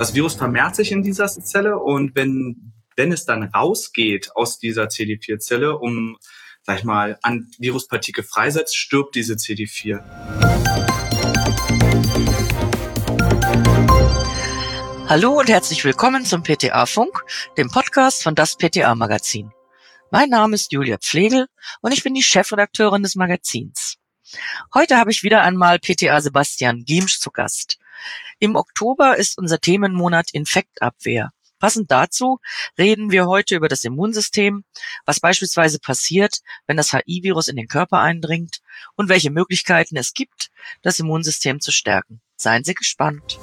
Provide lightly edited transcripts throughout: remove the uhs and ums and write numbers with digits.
Das Virus vermehrt sich in dieser Zelle und wenn es dann rausgeht aus dieser CD4-Zelle, sag ich mal, an Viruspartikel freisetzt, stirbt diese CD4. Hallo und herzlich willkommen zum PTA-Funk, dem Podcast von das PTA-Magazin. Mein Name ist Julia Pflegel und ich bin die Chefredakteurin des Magazins. Heute habe ich wieder einmal PTA Sebastian Giemsch zu Gast. Im Oktober ist unser Themenmonat Infektabwehr. Passend dazu reden wir heute über das Immunsystem, was beispielsweise passiert, wenn das HIV-Virus in den Körper eindringt und welche Möglichkeiten es gibt, das Immunsystem zu stärken. Seien Sie gespannt.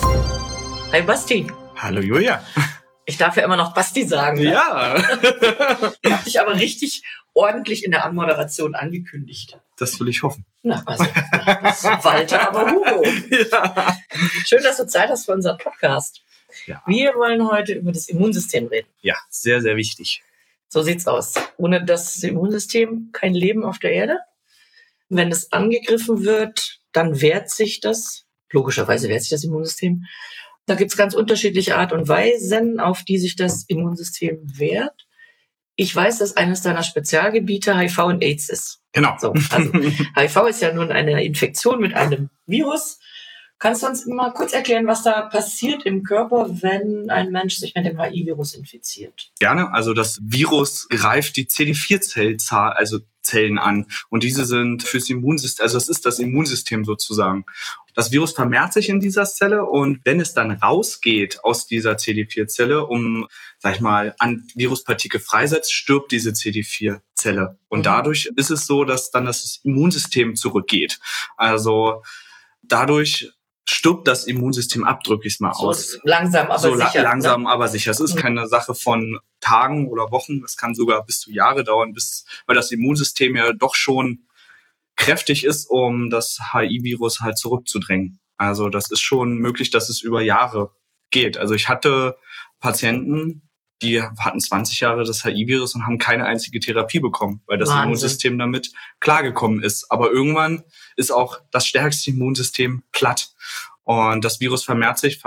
Hi Basti. Hallo Julia. Ich darf ja immer noch Basti sagen. Ne? Ja. Ich habe dich aber richtig ordentlich in der Anmoderation angekündigt. Das will ich hoffen. Na, also, das ist Walter, aber Hugo. Ja. Schön, dass du Zeit hast für unseren Podcast. Ja. Wir wollen heute über das Immunsystem reden. Ja, sehr, sehr wichtig. So sieht's aus. Ohne das Immunsystem kein Leben auf der Erde. Wenn es angegriffen wird, dann wehrt sich das. Logischerweise wehrt sich das Immunsystem. Da gibt's ganz unterschiedliche Art und Weisen, auf die sich das Immunsystem wehrt. Ich weiß, dass eines deiner Spezialgebiete HIV und AIDS ist. Genau. So, also HIV ist ja nun eine Infektion mit einem Virus. Kannst du uns mal kurz erklären, was da passiert im Körper, wenn ein Mensch sich mit dem HIV-Virus infiziert? Gerne. Also das Virus greift die CD4-Zellzahl, also Zellen an. Und diese sind fürs Immunsystem, also das ist das Immunsystem sozusagen. Das Virus vermehrt sich in dieser Zelle und wenn es dann rausgeht aus dieser CD4-Zelle, sag ich mal, an Viruspartikel freisetzt, stirbt diese CD4-Zelle. Und dadurch ist es so, dass dann das Immunsystem zurückgeht. Also dadurch stirbt das Immunsystem ab, drücke ich es mal aus. Langsam, aber sicher. Langsam, aber sicher. Es ist keine Sache von Tagen oder Wochen. Es kann sogar bis zu Jahre dauern, weil das Immunsystem ja doch schon kräftig ist, um das HIV-Virus halt zurückzudrängen. Also das ist schon möglich, dass es über Jahre geht. Also ich hatte Patienten, die hatten 20 Jahre das HIV-Virus und haben keine einzige Therapie bekommen, weil das Immunsystem damit klargekommen ist. Aber irgendwann ist auch das stärkste Immunsystem platt. Und das Virus vermehrt sich.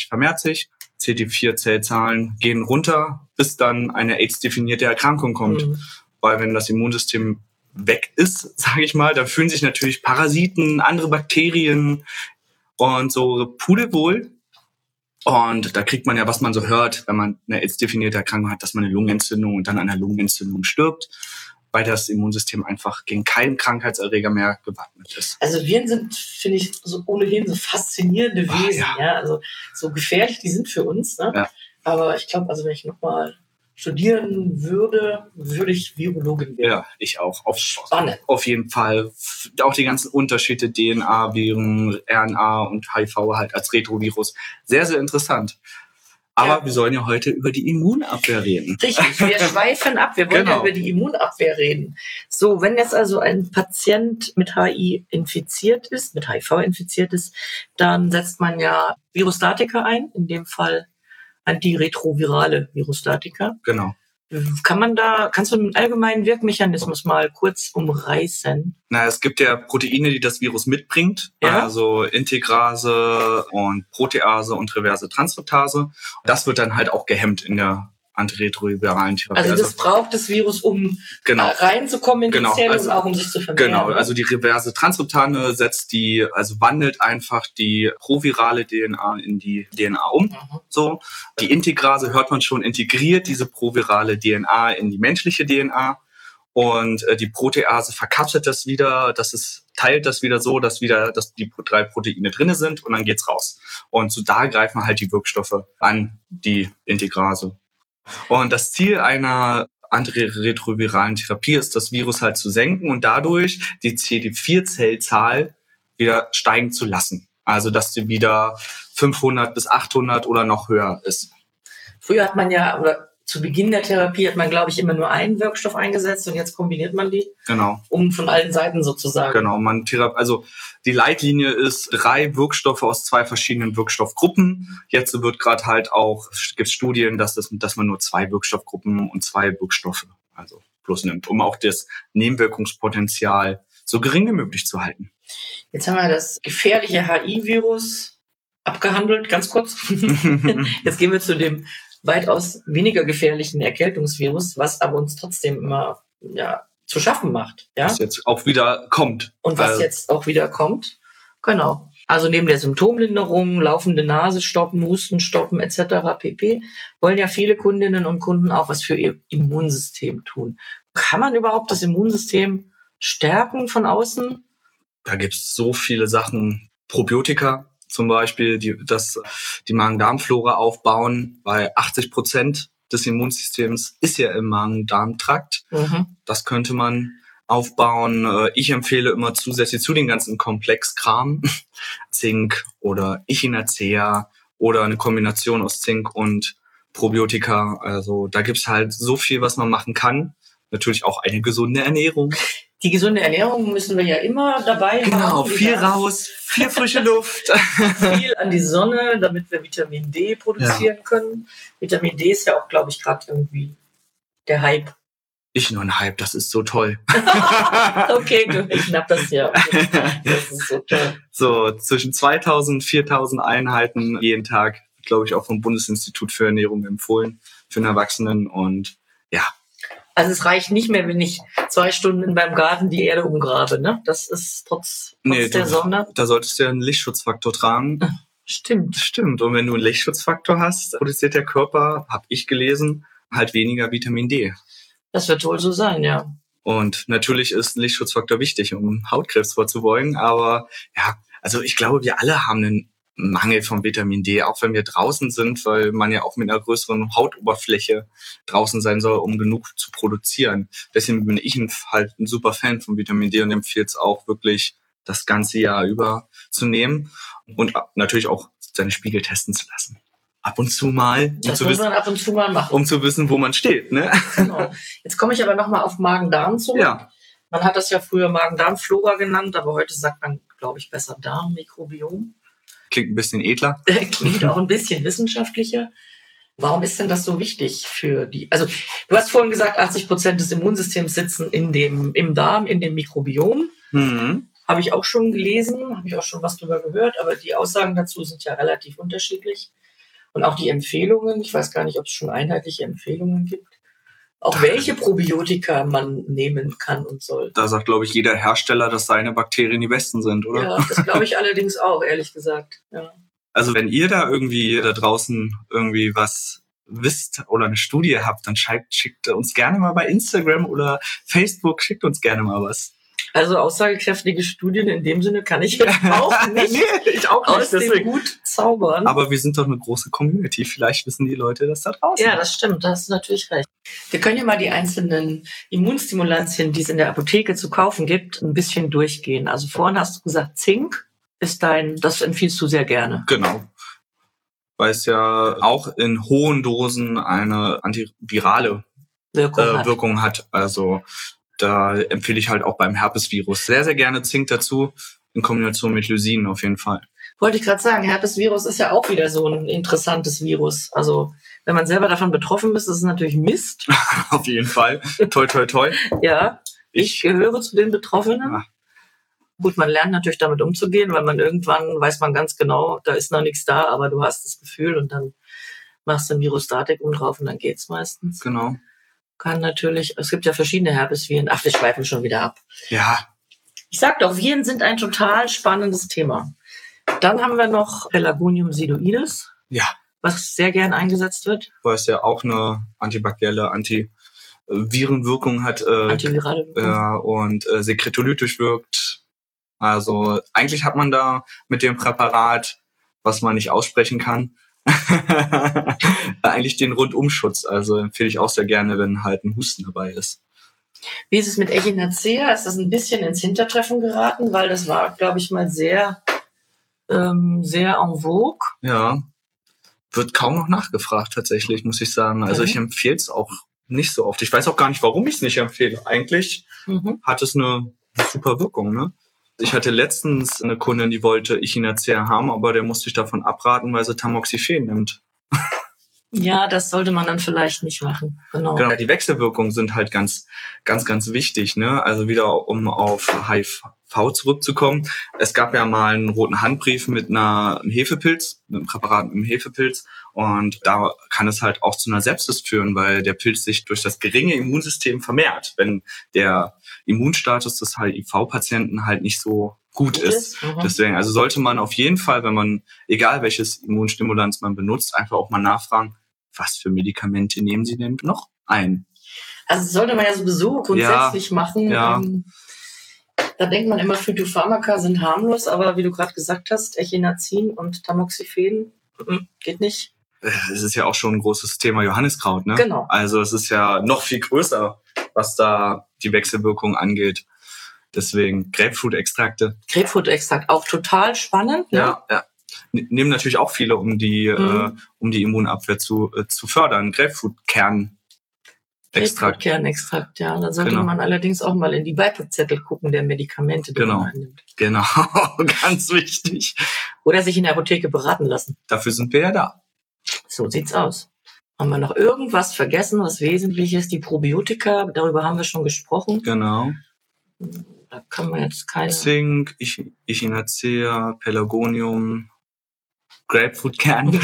CD4-Zellzahlen gehen runter, bis dann eine AIDS-definierte Erkrankung kommt. Weil wenn das Immunsystem weg ist, sage ich mal, da fühlen sich natürlich Parasiten, andere Bakterien und so pudelwohl. Und da kriegt man ja, was man so hört, wenn man eine AIDS-definierte Erkrankung hat, dass man eine Lungenentzündung und dann an einer Lungenentzündung stirbt, weil das Immunsystem einfach gegen keinen Krankheitserreger mehr gewappnet ist. Also Viren sind, finde ich, so ohnehin so faszinierende Wesen. Ja. Also so gefährlich die sind für uns. Ne? Ja. Aber ich glaube, also wenn ich nochmal studieren würde ich Virologin werden. Ja, ich auch. Spannend. Auf jeden Fall. Auch die ganzen Unterschiede, DNA, Viren, RNA und HIV halt als Retrovirus. Sehr, sehr interessant. Aber wir sollen ja heute über die Immunabwehr reden. Richtig, wir schweifen ab. Wir wollen ja über die Immunabwehr reden. So, wenn jetzt also ein Patient mit HIV infiziert ist, dann setzt man ja Virostatika ein, in dem Fall antiretrovirale Virostatika. Genau. Kannst du einen allgemeinen Wirkmechanismus mal kurz umreißen? Es gibt ja Proteine, die das Virus mitbringt, also Integrase und Protease und reverse Transkriptase. Das wird dann halt auch gehemmt in der antiretroviralen Therapie. Also das braucht das Virus, um reinzukommen in die Zelle und auch um sich zu vermehren. Genau, also die reverse Transkriptase wandelt einfach die provirale DNA in die DNA um. So, die Integrase, hört man schon, integriert diese provirale DNA in die menschliche DNA und die Protease verkapselt das wieder, teilt das wieder so, dass die 3 Proteine drinne sind und dann geht's raus. Und so da greifen halt die Wirkstoffe an die Integrase. Und das Ziel einer antiretroviralen Therapie ist, das Virus halt zu senken und dadurch die CD4-Zellzahl wieder steigen zu lassen. Also, dass sie wieder 500 bis 800 oder noch höher ist. Früher hat man zu Beginn der Therapie hat man, glaube ich, immer nur einen Wirkstoff eingesetzt und jetzt kombiniert man die. Genau. Um von allen Seiten sozusagen. Genau. Also die Leitlinie ist 3 Wirkstoffe aus 2 verschiedenen Wirkstoffgruppen. Jetzt wird gerade halt auch, gibt es Studien, dass man nur 2 Wirkstoffgruppen und 2 Wirkstoffe also plus nimmt, um auch das Nebenwirkungspotenzial so gering wie möglich zu halten. Jetzt haben wir das gefährliche HIV-Virus abgehandelt, ganz kurz. Jetzt gehen wir zu dem weitaus weniger gefährlichen Erkältungsvirus, was aber uns trotzdem immer zu schaffen macht. Ja? Was jetzt auch wieder kommt. Und was jetzt auch wieder kommt. Genau. Also neben der Symptomlinderung, laufende Nase stoppen, Husten stoppen etc. pp. wollen ja viele Kundinnen und Kunden auch was für ihr Immunsystem tun. Kann man überhaupt das Immunsystem stärken von außen? Da gibt's so viele Sachen. Probiotika zum Beispiel, die Magen-Darm-Flora aufbauen, weil 80% des Immunsystems ist ja im Magen-Darm-Trakt. Das könnte man aufbauen. Ich empfehle immer zusätzlich zu den ganzen Komplexkram Zink oder Echinacea oder eine Kombination aus Zink und Probiotika. Also da gibt's halt so viel, was man machen kann. Natürlich auch eine gesunde Ernährung. Die gesunde Ernährung müssen wir ja immer dabei haben. Genau, viel raus, viel frische Luft. Viel an die Sonne, damit wir Vitamin D produzieren können. Vitamin D ist ja auch, glaube ich, gerade irgendwie der Hype. Ich nur ein Hype, das ist so toll. Okay, gut, ich schnapp das hier. Das ist so toll. So, zwischen 2000 und 4000 Einheiten jeden Tag, glaube ich, auch vom Bundesinstitut für Ernährung empfohlen für einen Erwachsenen. Und ja. Also es reicht nicht mehr, wenn ich 2 Stunden beim Garten die Erde umgrabe, ne? Das ist trotz der Sonne. Da solltest du ja einen Lichtschutzfaktor tragen. Stimmt. Stimmt. Und wenn du einen Lichtschutzfaktor hast, produziert der Körper, habe ich gelesen, halt weniger Vitamin D. Das wird wohl so sein, ja. Und natürlich ist ein Lichtschutzfaktor wichtig, um Hautkrebs vorzubeugen. Aber ja, also ich glaube, wir alle haben einen Mangel von Vitamin D, auch wenn wir draußen sind, weil man ja auch mit einer größeren Hautoberfläche draußen sein soll, um genug zu produzieren. Deswegen bin ich halt ein super Fan von Vitamin D und empfehle es auch wirklich das ganze Jahr über zu nehmen und natürlich auch seine Spiegel testen zu lassen. Ab und zu mal. Das muss man ab und zu mal machen. Um zu wissen, wo man steht, ne? Genau. Jetzt komme ich aber nochmal auf Magen-Darm zurück. Ja. Man hat das ja früher Magen-Darm-Flora genannt, aber heute sagt man, glaube ich, besser Darm-Mikrobiom. Klingt ein bisschen edler. Klingt auch ein bisschen wissenschaftlicher. Warum ist denn das so wichtig für die? Also du hast vorhin gesagt, 80% des Immunsystems sitzen im Darm, in dem Mikrobiom. Habe ich auch schon gelesen, habe ich auch schon was drüber gehört, aber die Aussagen dazu sind ja relativ unterschiedlich. Und auch die Empfehlungen, ich weiß gar nicht, ob es schon einheitliche Empfehlungen gibt. Auch welche Probiotika man nehmen kann und soll. Da sagt, glaube ich, jeder Hersteller, dass seine Bakterien die besten sind, oder? Ja, das glaube ich allerdings auch, ehrlich gesagt. Ja. Also wenn ihr da irgendwie da draußen irgendwie was wisst oder eine Studie habt, dann schickt uns gerne mal bei Instagram oder Facebook, schickt uns gerne mal was. Also aussagekräftige Studien in dem Sinne kann ich jetzt auch nicht, ich auch nicht aus dem Hut zaubern. Aber wir sind doch eine große Community. Vielleicht wissen die Leute das da draußen. Ja, das stimmt. Da hast du natürlich recht. Wir können ja mal die einzelnen Immunstimulantien, die es in der Apotheke zu kaufen gibt, ein bisschen durchgehen. Also vorhin hast du gesagt, Zink ist das empfiehlst du sehr gerne. Genau. Weil es ja auch in hohen Dosen eine antivirale Wirkung hat. Also da empfehle ich halt auch beim Herpesvirus sehr, sehr gerne Zink dazu, in Kombination mit Lysin auf jeden Fall. Wollte ich gerade sagen, Herpesvirus ist ja auch wieder so ein interessantes Virus. Also wenn man selber davon betroffen ist, ist es natürlich Mist. Auf jeden Fall. Toi, toi, toi. Ja, ich gehöre zu den Betroffenen. Ja. Gut, man lernt natürlich damit umzugehen, weil man irgendwann weiß man ganz genau, da ist noch nichts da, aber du hast das Gefühl und dann machst du ein Virostatikum drauf und dann geht's meistens. Genau. Kann natürlich, es gibt ja verschiedene Herpesviren. Ach, wir schweifen schon wieder ab. Ja. Ich sag doch, Viren sind ein total spannendes Thema. Dann haben wir noch Pelargonium sidoides. Ja. Was sehr gern eingesetzt wird. Weil es ja auch eine antibakterielle, Antivirenwirkung hat. Antivirale Wirkung. Und sekretolytisch wirkt. Also eigentlich hat man da mit dem Präparat, was man nicht aussprechen kann, eigentlich den Rundumschutz. Also empfehle ich auch sehr gerne, wenn halt ein Husten dabei ist. Wie ist es mit Echinacea? Ist das ein bisschen ins Hintertreffen geraten? Weil das war, glaube ich, mal sehr en vogue. Ja, wird kaum noch nachgefragt tatsächlich, muss ich sagen. Also ich empfehle es auch nicht so oft. Ich weiß auch gar nicht, warum ich es nicht empfehle. Eigentlich hat es eine super Wirkung, ne? Ich hatte letztens eine Kundin, die wollte Echinacea haben, aber der musste ich davon abraten, weil sie Tamoxifen nimmt. Ja, das sollte man dann vielleicht nicht machen. Genau. Die Wechselwirkungen sind halt ganz, ganz, ganz wichtig, ne? Also wieder, um auf HIV zurückzukommen. Es gab ja mal einen roten Handbrief mit einem Hefepilz, mit einem Präparat mit einem Hefepilz. Und da kann es halt auch zu einer Sepsis führen, weil der Pilz sich durch das geringe Immunsystem vermehrt, wenn der Immunstatus des HIV-Patienten halt nicht so gut ist. Deswegen, also sollte man auf jeden Fall, wenn man, egal welches Immunstimulanz man benutzt, einfach auch mal nachfragen, was für Medikamente nehmen Sie denn noch ein? Also das sollte man ja sowieso grundsätzlich machen. Ja. Da denkt man immer, Phytopharmaka sind harmlos, aber wie du gerade gesagt hast, Echinazin und Tamoxifen geht nicht. Es ist ja auch schon ein großes Thema Johanniskraut, ne? Genau. Also es ist ja noch viel größer, was da die Wechselwirkung angeht. Deswegen Grapefruit-Extrakte. Grapefruit-Extrakt, auch total spannend. Ne? Ja. Nehmen natürlich auch viele, um die Immunabwehr zu fördern. Grapefruit-Kernextrakt. Grapefruit-Kernextrakt, ja. Da sollte man allerdings auch mal in die Beipackzettel gucken, der Medikamente, die man einnimmt. Genau, ganz wichtig. Oder sich in der Apotheke beraten lassen. Dafür sind wir ja da. So sieht's aus. Haben wir noch irgendwas vergessen, was wesentlich ist? Die Probiotika, darüber haben wir schon gesprochen. Genau. Da kann man jetzt keine... Zink, Echinacea, Pelargonium, Grapefruitkern.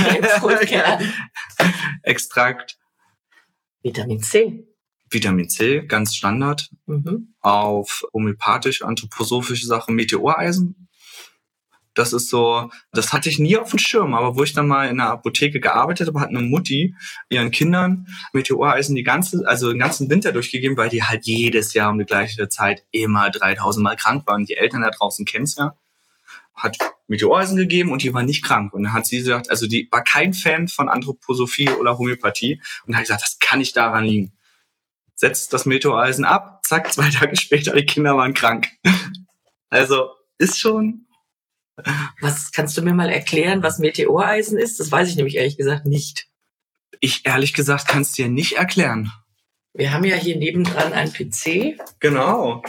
Extrakt. Vitamin C. Vitamin C, ganz Standard. Auf homöopathisch, anthroposophische Sachen, Meteoreisen. Das ist so, das hatte ich nie auf dem Schirm, aber wo ich dann mal in der Apotheke gearbeitet habe, hat eine Mutti ihren Kindern Meteoreisen den ganzen Winter durchgegeben, weil die halt jedes Jahr um die gleiche Zeit immer 3000 Mal krank waren. Die Eltern da draußen kennen's ja. Hat Meteoreisen gegeben und die war nicht krank. Und dann hat sie gesagt, also die war kein Fan von Anthroposophie oder Homöopathie und hat gesagt, das kann nicht daran liegen. Setzt das Meteoreisen ab, zack, 2 Tage später, die Kinder waren krank. Also ist schon... Was kannst du mir mal erklären, was Meteoreisen ist? Das weiß ich nämlich ehrlich gesagt nicht. Ich ehrlich gesagt kann es dir nicht erklären. Wir haben ja hier nebendran einen PC. Genau.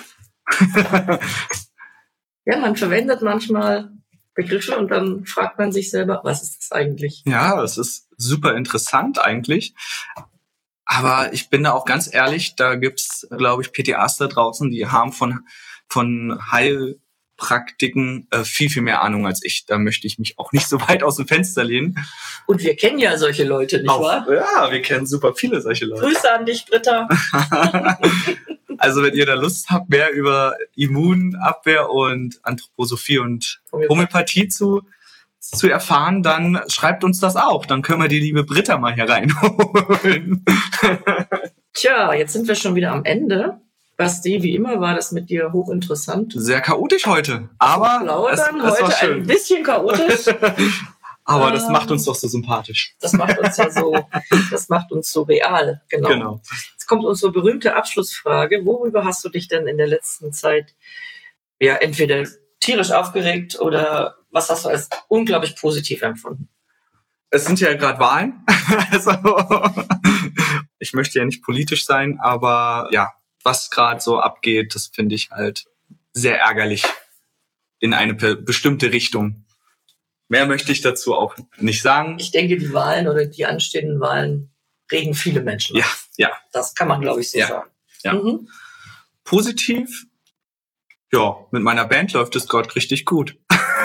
Ja, man verwendet manchmal Begriffe und dann fragt man sich selber, was ist das eigentlich? Ja, es ist super interessant eigentlich. Aber ich bin da auch ganz ehrlich, da gibt's, glaube ich, PTAs da draußen, die haben von Heilpraktiken viel, viel mehr Ahnung als ich. Da möchte ich mich auch nicht so weit aus dem Fenster lehnen. Und wir kennen ja solche Leute, nicht wahr? Ja, wir kennen super viele solche Leute. Grüße an dich, Britta. Also wenn ihr da Lust habt, mehr über Immunabwehr und Anthroposophie und Homöopathie zu erfahren, dann schreibt uns das auch. Dann können wir die liebe Britta mal hier reinholen. Tja, jetzt sind wir schon wieder am Ende. Basti, wie immer war das mit dir hochinteressant. Sehr chaotisch heute, aber es heute war schön. Ein bisschen chaotisch. Aber das macht uns doch so sympathisch. Das macht uns so real, genau. Jetzt kommt unsere berühmte Abschlussfrage. Worüber hast du dich denn in der letzten Zeit entweder tierisch aufgeregt oder was hast du als unglaublich positiv empfunden? Es sind ja gerade Wahlen. Also, ich möchte ja nicht politisch sein, aber ja, was gerade so abgeht, das finde ich halt sehr ärgerlich in eine bestimmte Richtung. Mehr möchte ich dazu auch nicht sagen. Ich denke, die Wahlen oder die anstehenden Wahlen regen viele Menschen auf. Ja. Das kann man, glaube ich, so sagen. Ja. Positiv? Ja, mit meiner Band läuft es gerade richtig gut.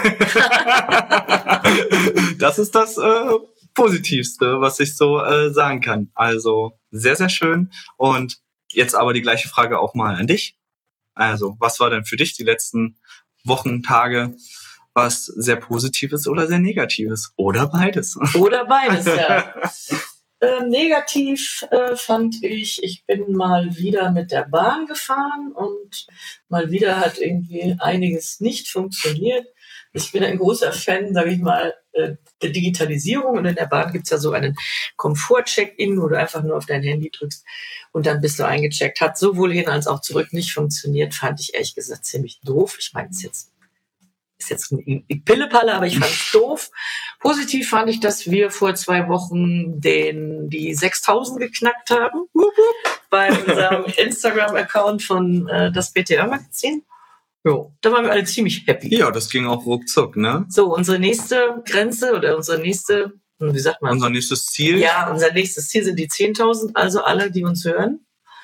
Das ist das Positivste, was ich so sagen kann. Also sehr, sehr schön. Und jetzt aber die gleiche Frage auch mal an dich. Also, was war denn für dich die letzten Wochen, Tage, was sehr Positives oder sehr Negatives? Oder beides. Oder beides, ja. Negativ fand ich bin mal wieder mit der Bahn gefahren und mal wieder hat irgendwie einiges nicht funktioniert. Ich bin ein großer Fan, sage ich mal, der Digitalisierung und in der Bahn gibt's ja so einen Komfort-Check-In, wo du einfach nur auf dein Handy drückst und dann bist du eingecheckt. Hat sowohl hin als auch zurück nicht funktioniert, fand ich ehrlich gesagt ziemlich doof. Ich meine, ist jetzt ein Pillepalle, aber ich fand es doof. Positiv fand ich, dass wir vor 2 Wochen die 6.000 geknackt haben bei unserem Instagram-Account von das PTA-Magazin. Jo, da waren wir alle ziemlich happy. Ja, das ging auch ruckzuck, ne? So, unsere nächste Grenze oder unser nächstes Ziel? Ja, unser nächstes Ziel sind die 10.000, also alle, die uns hören.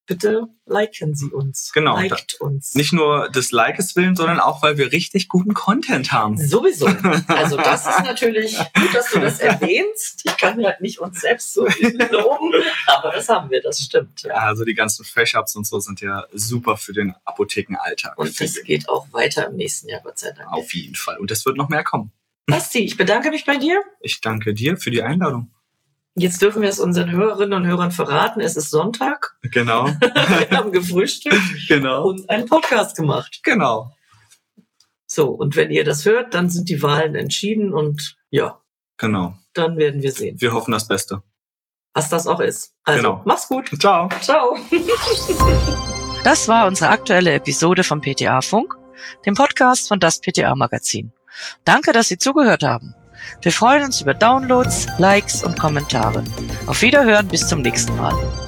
bitte liken Sie uns. Genau. Liked uns. Nicht nur des Likes willen, sondern auch, weil wir richtig guten Content haben. Sowieso. Also das ist natürlich gut, dass du das erwähnst. Ich kann ja nicht uns selbst so loben, aber das haben wir, das stimmt. Ja, also die ganzen Fresh-Ups und so sind ja super für den Apothekenalltag. Und das geht auch weiter im nächsten Jahr, Gott sei Dank. Auf jeden Fall. Und es wird noch mehr kommen. Basti, ich bedanke mich bei dir. Ich danke dir für die Einladung. Jetzt dürfen wir es unseren Hörerinnen und Hörern verraten. Es ist Sonntag. Genau. Wir haben gefrühstückt Genau. und einen Podcast gemacht. Genau. So, und wenn ihr das hört, dann sind die Wahlen entschieden und ja. Genau. Dann werden wir sehen. Wir hoffen das Beste. Was das auch ist. Also, genau. Mach's gut. Ciao. Ciao. Das war unsere aktuelle Episode vom PTA Funk, dem Podcast von das PTA Magazin. Danke, dass Sie zugehört haben. Wir freuen uns über Downloads, Likes und Kommentare. Auf Wiederhören, bis zum nächsten Mal.